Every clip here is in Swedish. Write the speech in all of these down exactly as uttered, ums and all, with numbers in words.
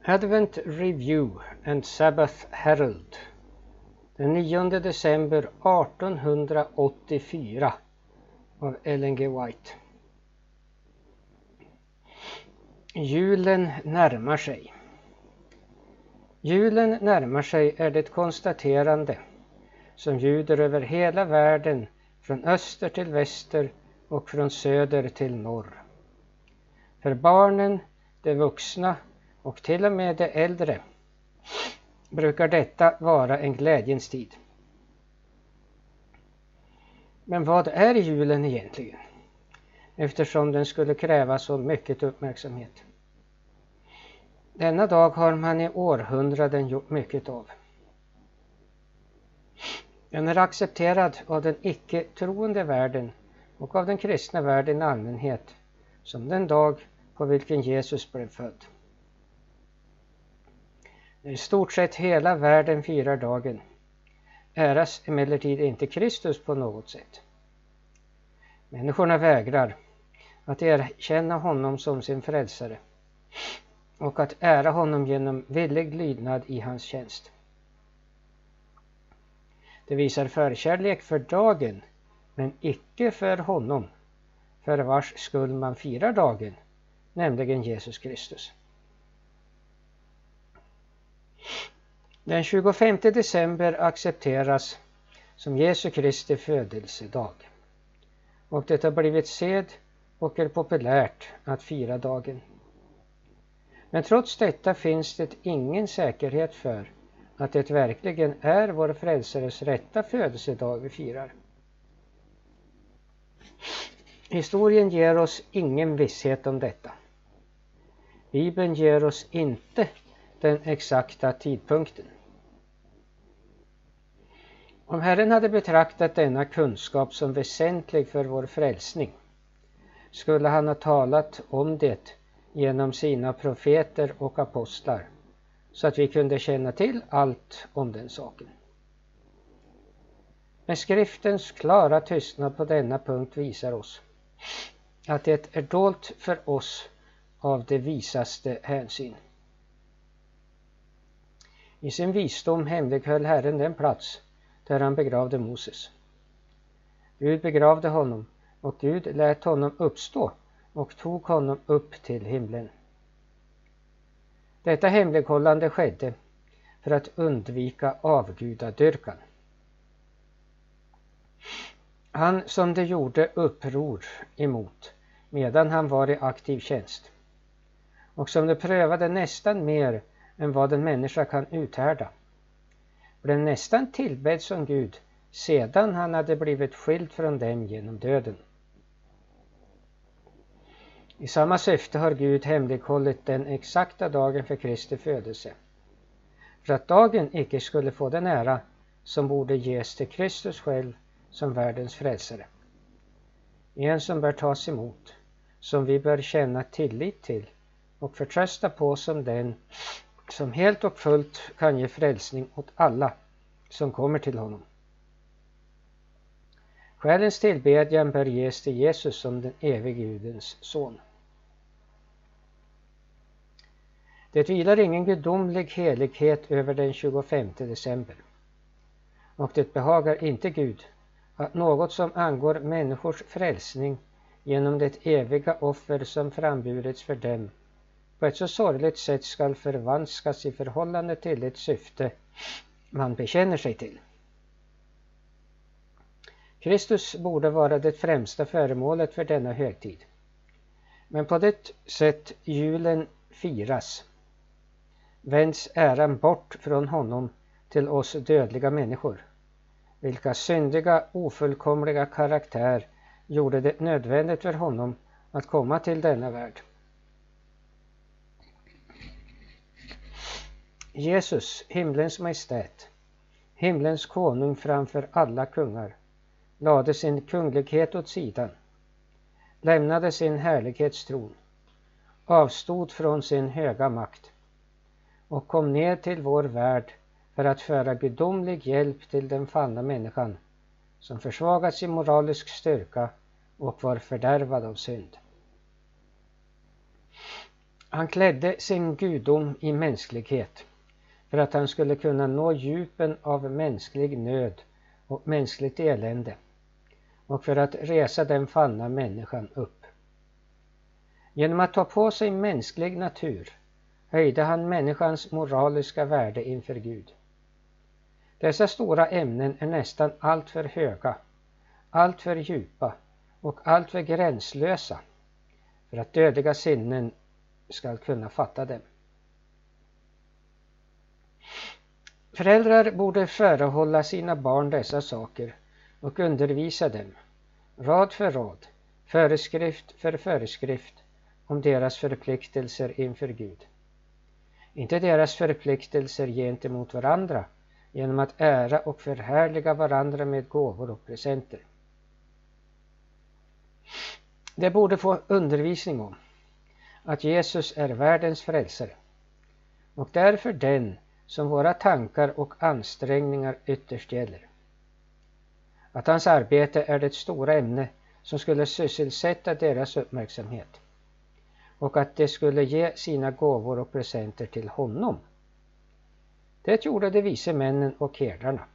Advent Review and Sabbath Herald den nionde december artonhundraåttiofyra av Ellen G. White. Julen närmar sig. Julen närmar sig är det konstaterande som ljuder över hela världen från öster till väster och från söder till norr. För barnen, de vuxna och till och med de äldre brukar detta vara en glädjens tid. Men vad är julen egentligen? Eftersom den skulle kräva så mycket uppmärksamhet. Denna dag har man i århundraden gjort mycket av. Den är accepterad av den icke-troende världen och av den kristna världen i allmänhet som den dag på vilken Jesus blev född. I stort sett hela världen firar dagen, äras emellertid inte Kristus på något sätt. Människorna vägrar att erkänna honom som sin frälsare och att ära honom genom villig lydnad i hans tjänst. Det visar förkärlek för dagen, men icke för honom, för vars skull man firar dagen, nämligen Jesus Kristus. Den tjugofemte december accepteras som Jesu Kristi födelsedag, och det har blivit sed och är populärt att fira dagen. Men trots detta finns det ingen säkerhet för att det verkligen är vår frälsares rätta födelsedag vi firar. Historien ger oss ingen visshet om detta. Bibeln ger oss inte den exakta tidpunkten. Om Herren hade betraktat denna kunskap som väsentlig för vår frälsning, skulle han ha talat om det genom sina profeter och apostlar, så att vi kunde känna till allt om den saken. Men skriftens klara tystnad på denna punkt visar oss att det är dolt för oss av det visaste hänsyn. I sin visdom hemlighöll Herren den plats där han begravde Moses. Gud begravde honom, och Gud lät honom uppstå och tog honom upp till himlen. Detta hemlighållande skedde för att undvika avgudadyrkan. Han som det gjorde uppror emot medan han var i aktiv tjänst, och som det prövade nästan mer än vad en människa kan uthärda, blev nästan tillbedd som Gud sedan han hade blivit skild från dem genom döden. I samma syfte har Gud hemlighållit den exakta dagen för Kristi födelse, för att dagen icke skulle få den ära som borde ges till Kristus själv som världens frälsare. En som bör tas emot, som vi bör känna tillit till och förtrösta på som den som helt och fullt kan ge frälsning åt alla som kommer till honom. Själens tillbedjan bör ges till Jesus som den evige Gudens son. Det vilar ingen gudomlig helighet över den tjugofemte december, och det behagar inte Gud att något som angår människors frälsning genom det eviga offer som framburits för dem på ett så sorgligt sätt skall förvanskas i förhållande till ett syfte man bekänner sig till. Kristus borde vara det främsta föremålet för denna högtid. Men på det sätt julen firas vänds äran bort från honom till oss dödliga människor, vilka syndiga, ofullkomliga karaktär gjorde det nödvändigt för honom att komma till denna värld. Jesus, himlens majestät, himlens konung framför alla kungar, lade sin kunglighet åt sidan, lämnade sin härlighetstron, avstod från sin höga makt och kom ner till vår värld för att föra gudomlig hjälp till den fallna människan som försvagats i moralisk styrka och var fördärvad av synd. Han klädde sin gudom i mänsklighet för att han skulle kunna nå djupen av mänsklig nöd och mänskligt elände och för att resa den fallna människan upp. Genom att ta på sig mänsklig natur höjde han människans moraliska värde inför Gud. Dessa stora ämnen är nästan alltför höga, alltför djupa och alltför gränslösa för att dödliga sinnen ska kunna fatta dem. Föräldrar borde förehålla sina barn dessa saker och undervisa dem, rad för rad, föreskrift för föreskrift, om deras förpliktelser inför Gud. Inte deras förpliktelser gentemot varandra genom att ära och förhärliga varandra med gåvor och presenter. De borde få undervisning om att Jesus är världens frälsare och därför den som våra tankar och ansträngningar ytterst gäller. Att hans arbete är det stora ämne som skulle sysselsätta deras uppmärksamhet och att de skulle ge sina gåvor och presenter till honom. Det gjorde de vise männen och herdarna.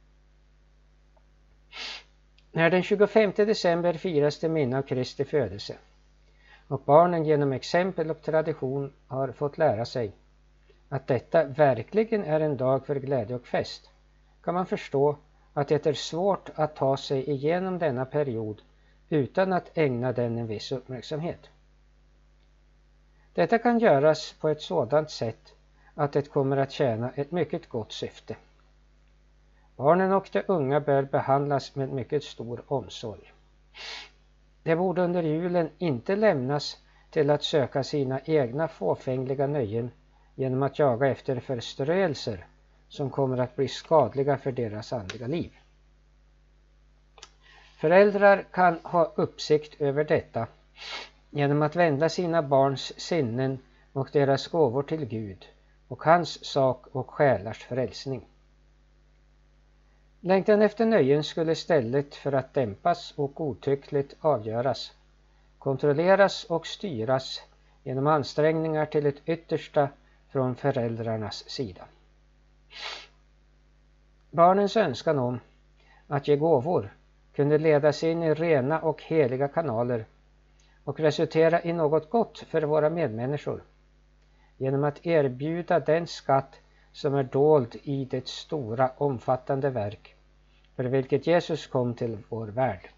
När den tjugofemte december firas det minne av Kristi födelse och barnen genom exempel och tradition har fått lära sig att detta verkligen är en dag för glädje och fest, kan man förstå att det är svårt att ta sig igenom denna period utan att ägna den en viss uppmärksamhet. Detta kan göras på ett sådant sätt att det kommer att tjäna ett mycket gott syfte. Barnen och de unga bör behandlas med mycket stor omsorg. De borde under julen inte lämnas till att söka sina egna fåfängliga nöjen genom att jaga efter förströelser som kommer att bli skadliga för deras andliga liv. Föräldrar kan ha uppsikt över detta genom att vända sina barns sinnen och deras gåvor till Gud och hans sak och själars frälsning. Längtan efter nöjen skulle istället för att dämpas och godtyckligt avgöras, kontrolleras och styras genom ansträngningar till ett yttersta från föräldrarnas sida. Barnens önskan om att ge gåvor kunde ledas in i rena och heliga kanaler och resultera i något gott för våra medmänniskor genom att erbjuda den skatt som är dold i det stora omfattande verk för vilket Jesus kom till vår värld.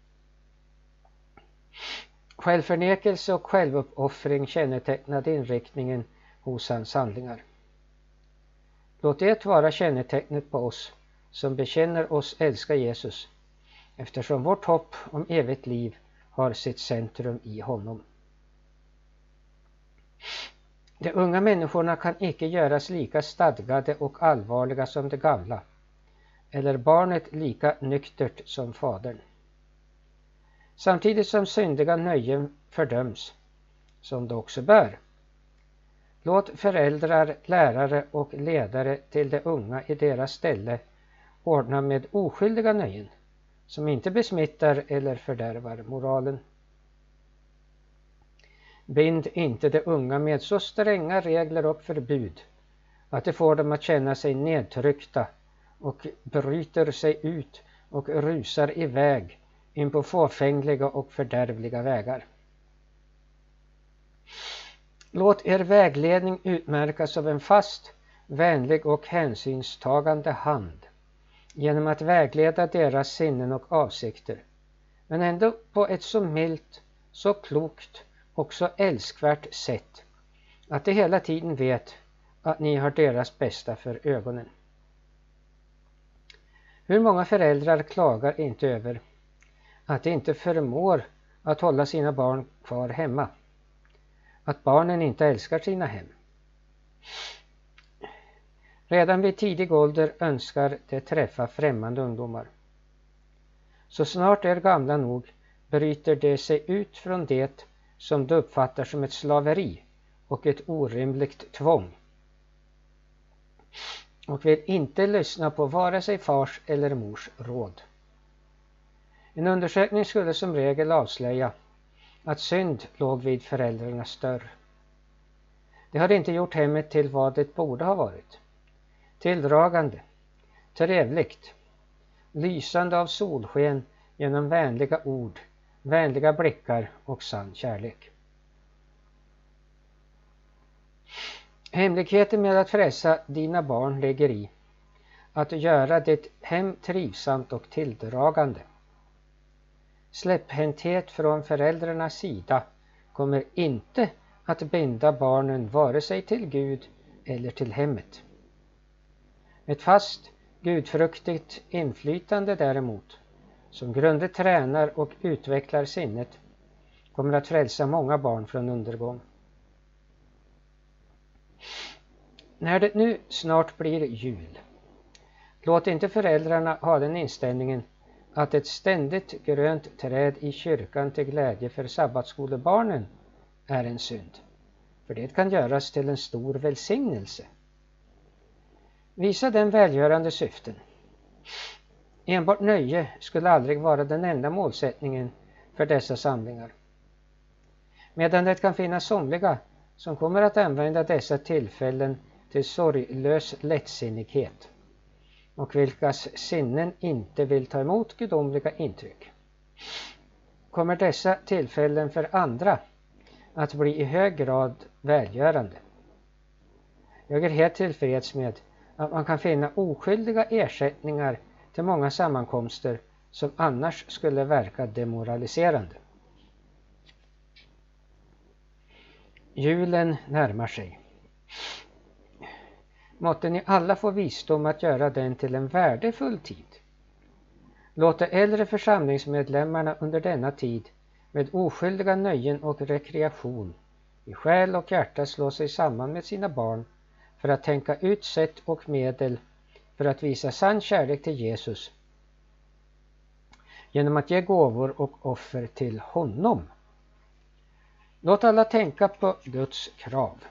Självförnekelse och självuppoffring kännetecknade inriktningen hos hans handlingar. Låt det vara kännetecknet på oss som bekänner oss älska Jesus, eftersom vårt hopp om evigt liv har sitt centrum i honom. De unga människorna kan icke göras lika stadgade och allvarliga som de gamla, eller barnet lika nyktert som fadern. Samtidigt som syndiga nöjen fördöms, som det också bör. Låt föräldrar, lärare och ledare till de unga i deras ställe ordna med oskyldiga nöjen, som inte besmittar eller fördärvar moralen. Bind inte de unga med så stränga regler och förbud att det får dem att känna sig nedtryckta och bryter sig ut och rusar iväg in på fåfängliga och fördärvliga vägar. Låt er vägledning utmärkas av en fast, vänlig och hänsynstagande hand genom att vägleda deras sinnen och avsikter, men ändå på ett så milt, så klokt och så älskvärt sätt att de hela tiden vet att ni har deras bästa för ögonen. Hur många föräldrar klagar inte över att de inte förmår att hålla sina barn kvar hemma, att barnen inte älskar sina hem. Redan vid tidig ålder önskar de träffa främmande ungdomar. Så snart de är gamla nog bryter de sig ut från det som de uppfattar som ett slaveri och ett orimligt tvång, och vill inte lyssna på vare sig fars eller mors råd. En undersökning skulle som regel avslöja att synd låg vid föräldrarnas dörr. Det har inte gjort hemmet till vad det borde ha varit. Tilldragande, trevligt, lysande av solsken genom vänliga ord, vänliga blickar och sann kärlek. Hemligheten med att frälsa dina barn ligger i att göra ditt hem trivsamt och tilldragande. Släpphänthet från föräldrarnas sida kommer inte att binda barnen vare sig till Gud eller till hemmet. Ett fast, gudfruktigt inflytande däremot, som grundligt tränar och utvecklar sinnet, kommer att frälsa många barn från undergång. När det nu snart blir jul, låt inte föräldrarna ha den inställningen att ett ständigt grönt träd i kyrkan till glädje för sabbatsskolebarnen är en synd, för det kan göras till en stor välsignelse. Visa den välgörande syften. Enbart nöje skulle aldrig vara den enda målsättningen för dessa samlingar. Medan det kan finnas somliga som kommer att använda dessa tillfällen till sorglös lättsinnighet och vilkas sinnen inte vill ta emot gudomliga intryck, kommer dessa tillfällen för andra att bli i hög grad välgörande. Jag är helt tillfreds med att man kan finna oskyldiga ersättningar till många sammankomster som annars skulle verka demoraliserande. Julen närmar sig. Måtte ni alla få visdom att göra den till en värdefull tid. Låt de äldre församlingsmedlemmarna under denna tid med oskyldiga nöjen och rekreation i själ och hjärta slå sig samman med sina barn för att tänka ut sätt och medel för att visa sann kärlek till Jesus genom att ge gåvor och offer till honom. Låt alla tänka på Guds krav.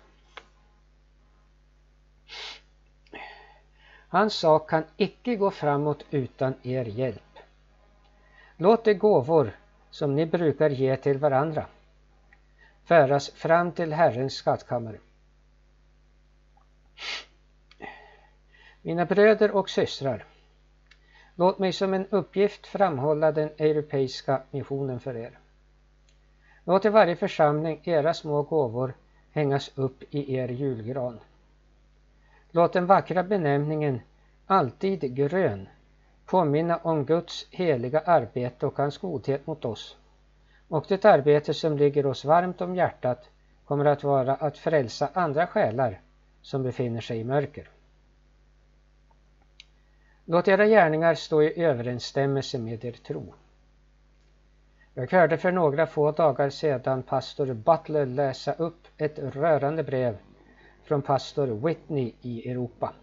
Hans sak kan icke gå framåt utan er hjälp. Låt de gåvor som ni brukar ge till varandra föras fram till Herrens skattkammare. Mina bröder och systrar, låt mig som en uppgift framhålla den europeiska missionen för er. Låt i varje församling era små gåvor hängas upp i er julgran. Låt den vackra benämningen alltid grön påminna om Guds heliga arbete och hans godhet mot oss. Och det arbete som ligger oss varmt om hjärtat kommer att vara att frälsa andra själar som befinner sig i mörker. Låt era gärningar stå i överensstämmelse med er tro. Jag hörde för några få dagar sedan pastor Butler läsa upp ett rörande brev från pastor Whitney i Europa.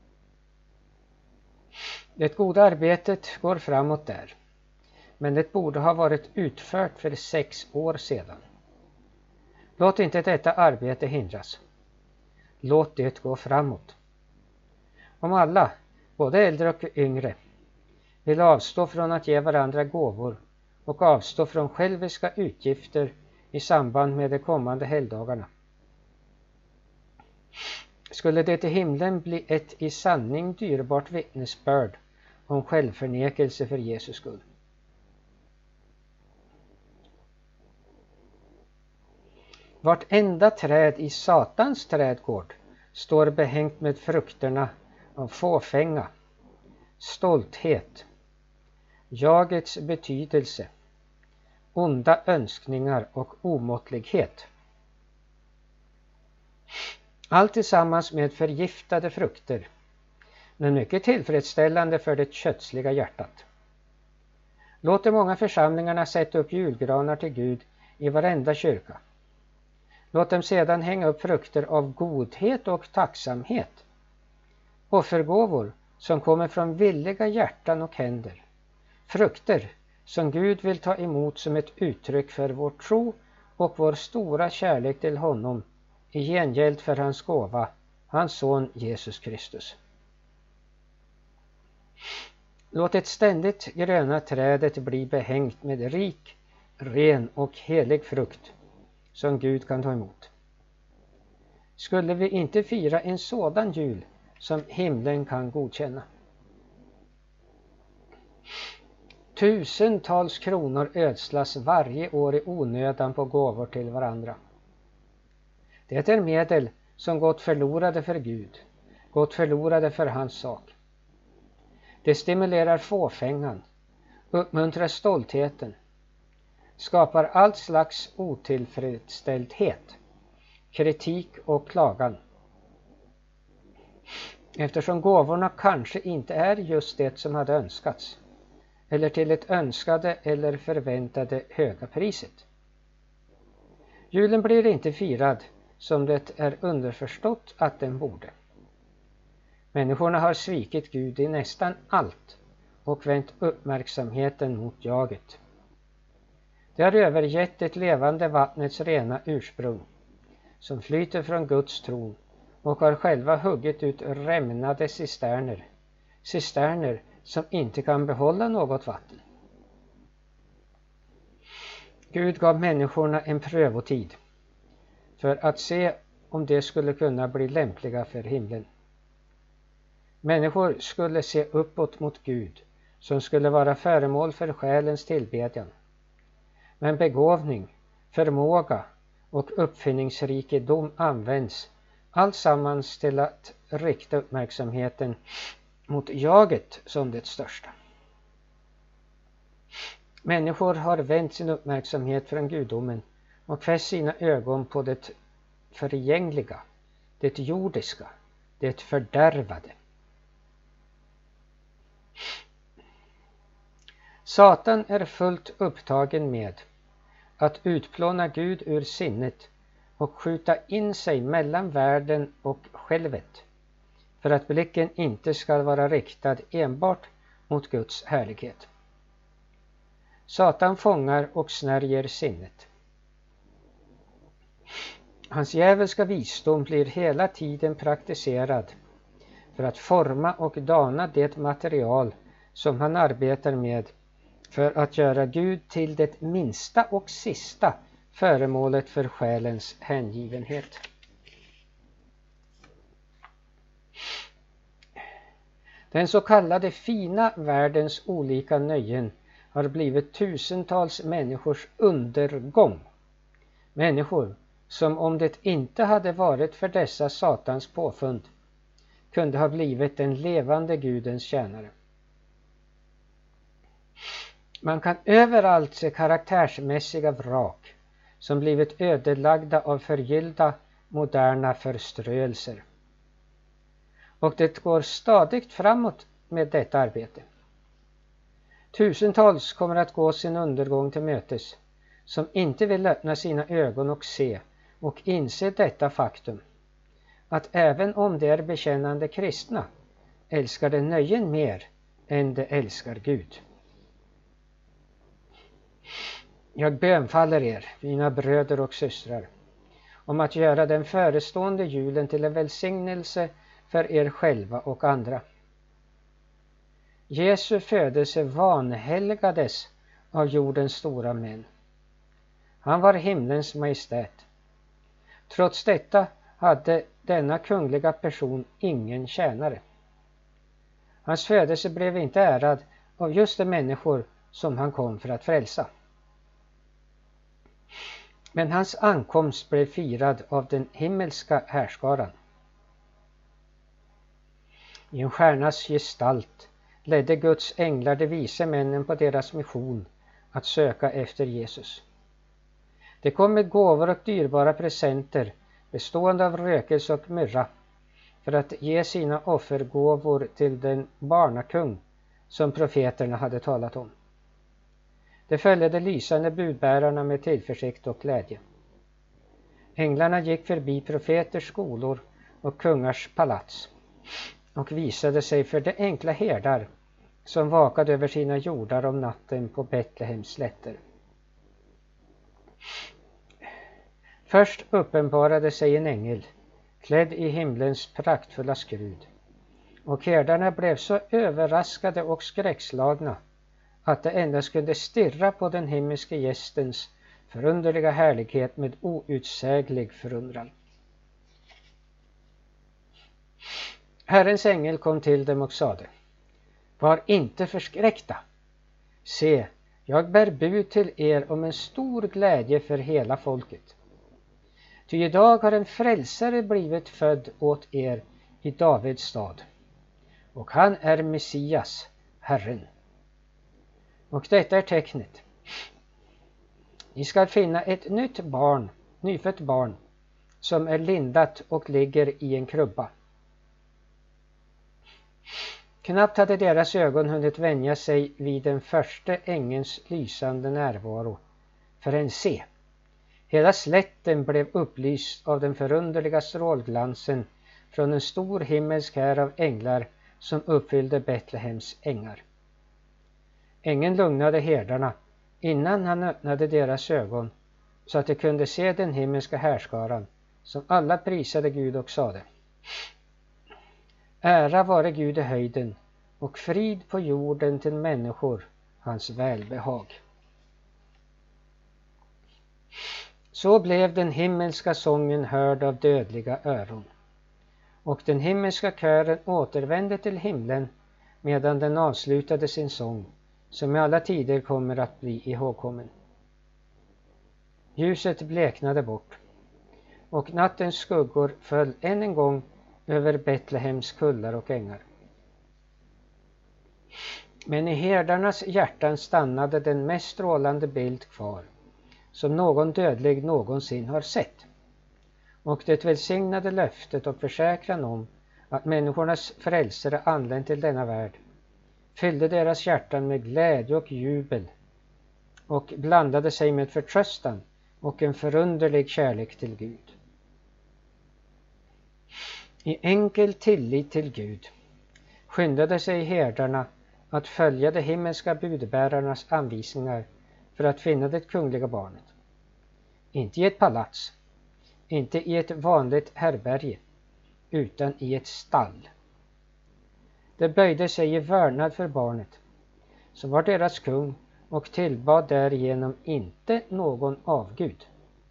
Det goda arbetet går framåt där, men det borde ha varit utfört för sex år sedan. Låt inte detta arbete hindras. Låt det gå framåt. Om alla, både äldre och yngre, vill avstå från att ge varandra gåvor och avstå från själviska utgifter i samband med de kommande helgdagarna, skulle det i himlen bli ett i sanning dyrbart vittnesbörd om självförnekelse för Jesus skull. Vartenda träd i Satans trädgård står behängt med frukterna av fåfänga, stolthet, jagets betydelse, onda önskningar och omåttlighet. Allt tillsammans med förgiftade frukter, men mycket tillfredsställande för det kötsliga hjärtat. Låt de många församlingarna sätta upp julgranar till Gud i varenda kyrka. Låt dem sedan hänga upp frukter av godhet och tacksamhet. Offergåvor som kommer från villiga hjärtan och händer. Frukter som Gud vill ta emot som ett uttryck för vår tro och vår stora kärlek till honom i gengäld för hans gåva, hans son Jesus Kristus. Låt ett ständigt gröna trädet bli behängt med rik, ren och helig frukt som Gud kan ta emot. skulle vi inte fira en sådan jul som himlen kan godkänna. Tusentals kronor ödslas varje år i onödan på gåvor till varandra. Det är medel som gått förlorade för Gud, gått förlorade för hans sak. Det stimulerar fåfängan, uppmuntrar stoltheten, skapar allt slags otillfredsställdhet, kritik och klagan. Eftersom gåvorna kanske inte är just det som hade önskats, eller till ett önskade eller förväntade höga priset. Julen blir inte firad som det är underförstått att den borde. Människorna har svikit Gud i nästan allt och vänt uppmärksamheten mot jaget. De har övergett det levande vattnets rena ursprung, som flyter från Guds tron, och har själva huggit ut rämnade cisterner, cisterner som inte kan behålla något vatten. Gud gav människorna en prövotid för att se om de skulle kunna bli lämpliga för himlen. Människor skulle se uppåt mot Gud, som skulle vara föremål för själens tillbedjan. Men begåvning, förmåga och uppfinningsrikedom används allsammans till att rikta uppmärksamheten mot jaget som det största. Människor har vänt sin uppmärksamhet från gudomen och fäst sina ögon på det förgängliga, det jordiska, det fördärvade. Satan är fullt upptagen med att utplåna Gud ur sinnet och skjuta in sig mellan världen och självet, för att blicken inte ska vara riktad enbart mot Guds härlighet. Satan fångar och snärjer sinnet. Hans djävulska visdom blir hela tiden praktiserad för att forma och dana det material som han arbetar med, för att göra Gud till det minsta och sista föremålet för själens hängivenhet. Den så kallade fina världens olika nöjen har blivit tusentals människors undergång. Människor som, om det inte hade varit för dessa satans påfund, kunde ha blivit den levande Gudens tjänare. Man kan överallt se karaktärsmässiga vrak som blivit ödelagda av förgyllda moderna förströelser. Och det går stadigt framåt med detta arbete. Tusentals kommer att gå sin undergång till mötes, som inte vill öppna sina ögon och se och inse detta faktum, att även om de är bekännande kristna, älskar de nöjen mer än de älskar Gud. Jag bönfaller er, mina bröder och systrar, om att göra den förestående julen till en välsignelse för er själva och andra. Jesu födelse vanhelgades av jordens stora män. Han var himlens majestät. Trots detta hade denna kungliga person ingen tjänare. Hans födelse blev inte ärad av just de människor som han kom för att frälsa. Men hans ankomst blev firad av den himmelska härskaran. I en stjärnas gestalt ledde Guds änglar de vise männen på deras mission att söka efter Jesus. De kom med gåvor och dyrbara presenter bestående av rökelse och myrra för att ge sina offergåvor till den barnakung som profeterna hade talat om. De följde de lysande budbärarna med tillförsikt och glädje. Änglarna gick förbi profeters skolor och kungars palats och visade sig för de enkla herdar som vakade över sina jordar om natten på Betlehems slätter. Först uppenbarade sig en ängel, klädd i himlens praktfulla skrud, och herdarna blev så överraskade och skräckslagna att de endast kunde stirra på den himmelske gästens förunderliga härlighet med outsäglig förundran. Herrens ängel kom till dem och sade: var inte förskräckta. Se, jag bär bud till er om en stor glädje för hela folket. Ty idag har en frälsare blivit född åt er i Davids stad, och han är Messias, Herren. Och detta är tecknet. Ni skall finna ett nytt barn, nyfött barn, som är lindat och ligger i en krubba. Knappt hade deras ögon hunnit vänja sig vid den första ängelns lysande närvaro, förrän se, hela slätten blev upplyst av den förunderliga strålglansen från en stor himmelsk här av änglar som uppfyllde Betlehems ängar. Ängeln lugnade herdarna innan han öppnade deras ögon, så att de kunde se den himmelska härskaran, som alla prisade Gud och sade: ära vare Gud i höjden och frid på jorden till människor, hans välbehag. Så blev den himmelska sången hörd av dödliga öron, och den himmelska kören återvände till himlen medan den avslutade sin sång, som i alla tider kommer att bli ihågkommen. Ljuset bleknade bort, och nattens skuggor föll än en gång över Betlehems kullar och ängar. Men i herdarnas hjärtan stannade den mest strålande bild kvar, som någon dödlig någonsin har sett. Och det välsignade löftet och försäkran om att människornas frälsare anlänt till denna värld fyllde deras hjärtan med glädje och jubel och blandade sig med förtröstan och en förunderlig kärlek till Gud. I enkel tillit till Gud skyndade sig herdarna att följa de himmelska budbärarnas anvisningar för att finna det kungliga barnet. Inte i ett palats, inte i ett vanligt härberge, utan i ett stall. De böjde sig i vördnad för barnet, som var deras kung, och tillbad därigenom inte någon avgud.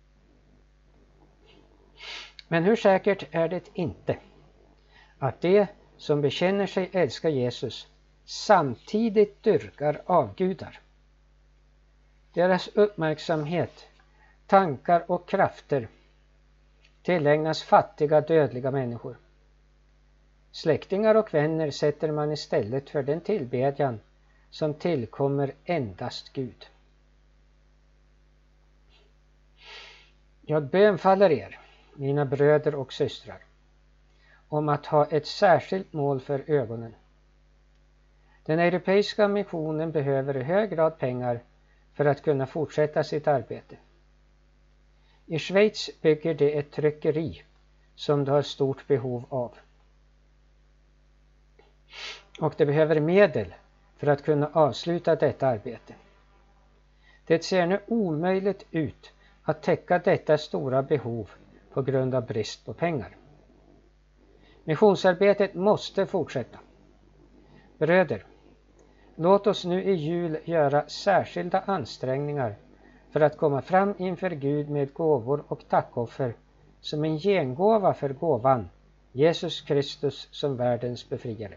Men hur säkert är det inte att de som bekänner sig älska Jesus samtidigt dyrkar avgudar? Deras uppmärksamhet, tankar och krafter tillägnas fattiga dödliga människor. Släktingar och vänner sätter man istället för den tillbedjan som tillkommer endast Gud. Jag bönfaller er, mina bröder och systrar, om att ha ett särskilt mål för ögonen. Den europeiska missionen behöver i hög grad pengar för att kunna fortsätta sitt arbete. I Schweiz bygger det ett tryckeri som de har stort behov av. Och de behöver medel för att kunna avsluta detta arbete. Det ser nu omöjligt ut att täcka detta stora behov på grund av brist på pengar. Missionsarbetet måste fortsätta. Bröder, låt oss nu i jul göra särskilda ansträngningar för att komma fram inför Gud med gåvor och tackoffer som en gengåva för gåvan, Jesus Kristus som världens befriare.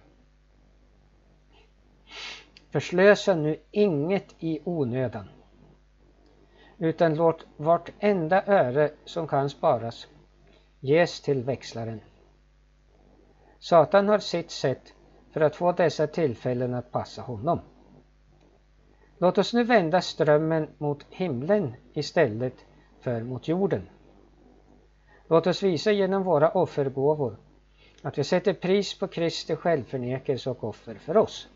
Förslösa nu inget i onödan, utan låt vartenda öre som kan sparas ges till växlaren. Satan har sitt sätt för att få dessa tillfällen att passa honom. Låt oss nu vända strömmen mot himlen istället för mot jorden. Låt oss visa genom våra offergåvor att vi sätter pris på Kristi självförnekelse och offer för oss.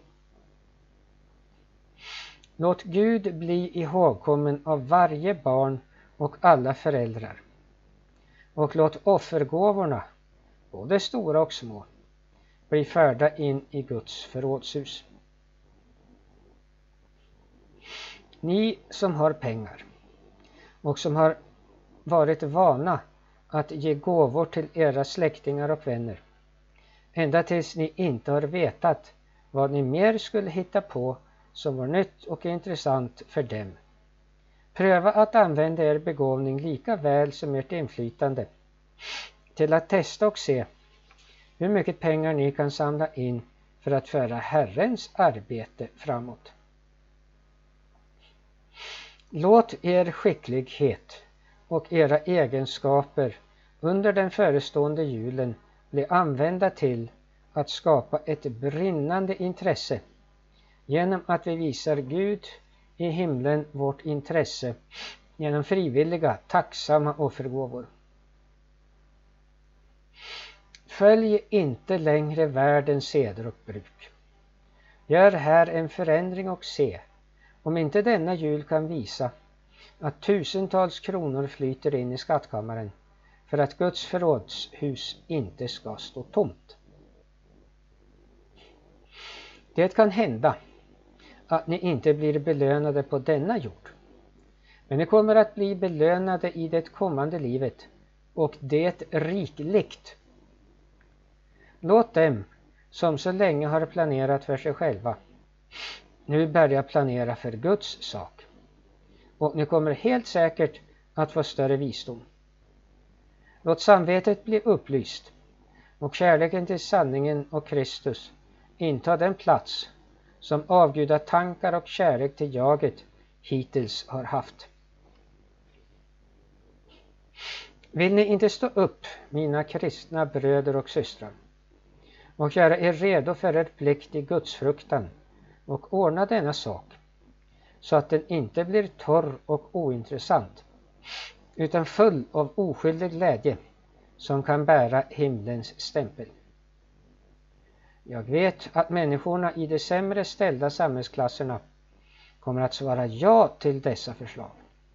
Låt Gud bli ihågkommen av varje barn och alla föräldrar. Och låt offergåvorna, både stora och små, bli förda in i Guds förrådshus. Ni som har pengar och som har varit vana att ge gåvor till era släktingar och vänner, ända tills ni inte har vetat vad ni mer skulle hitta på som var nytt och intressant för dem. Pröva att använda er begåvning lika väl som ert inflytande till att testa och se hur mycket pengar ni kan samla in för att föra Herrens arbete framåt. Låt er skicklighet och era egenskaper under den förestående julen bli använda till att skapa ett brinnande intresse genom att vi visar Gud i himlen vårt intresse genom frivilliga, tacksamma offergåvor. Följ inte längre världens seder och bruk. Gör här en förändring och se om inte denna jul kan visa att tusentals kronor flyter in i skattkammaren för att Guds förrådshus inte ska stå tomt. Det kan hända att ni inte blir belönade på denna jord, men ni kommer att bli belönade i det kommande livet, och det rikligt. Låt dem som så länge har planerat för sig själva nu börja planera för Guds sak, och ni kommer helt säkert att få större visdom. Låt samvetet bli upplyst och kärleken till sanningen och Kristus inta den plats som avgudatankar och kärlek till jaget hittills har haft. Vill ni inte stå upp, mina kristna bröder och systrar, och göra er redo för er plikt i Guds fruktan och ordna denna sak så att den inte blir torr och ointressant, utan full av oskyldig glädje som kan bära himlens stämpel. Jag vet att människorna i de sämre ställda samhällsklasserna kommer att svara ja till dessa förslag.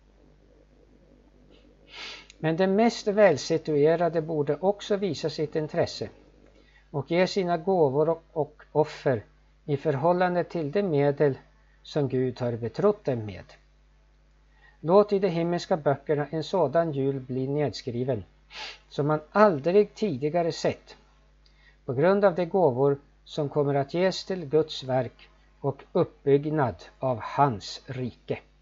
Men de mest välsituerade borde också visa sitt intresse och ge sina gåvor och offer i förhållande till de medel som Gud har betrott dem med. Låt i de himmelska böckerna en sådan jul bli nedskriven som man aldrig tidigare sett, på grund av de gåvor som kommer att ges till Guds verk och uppbyggnad av hans rike.